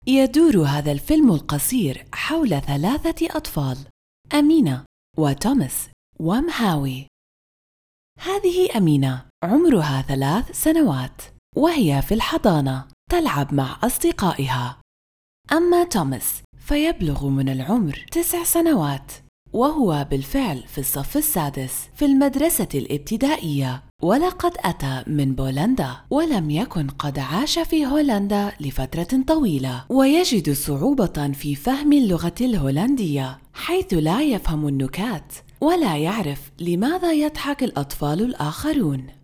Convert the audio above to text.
يدور هذا الفيلم القصير حول 3 أطفال، أمينة وتوماس ومهاوي. هذه أمينة عمرها 3 سنوات وهي في الحضانة تلعب مع أصدقائها. أما توماس فيبلغ من العمر 9 سنوات وهو بالفعل في الصف السادس في المدرسة الابتدائية، ولقد أتى من بولندا ولم يكن قد عاش في هولندا لفترة طويلة، ويجد صعوبة في فهم اللغة الهولندية حيث لا يفهم النكات ولا يعرف لماذا يضحك الأطفال الآخرون.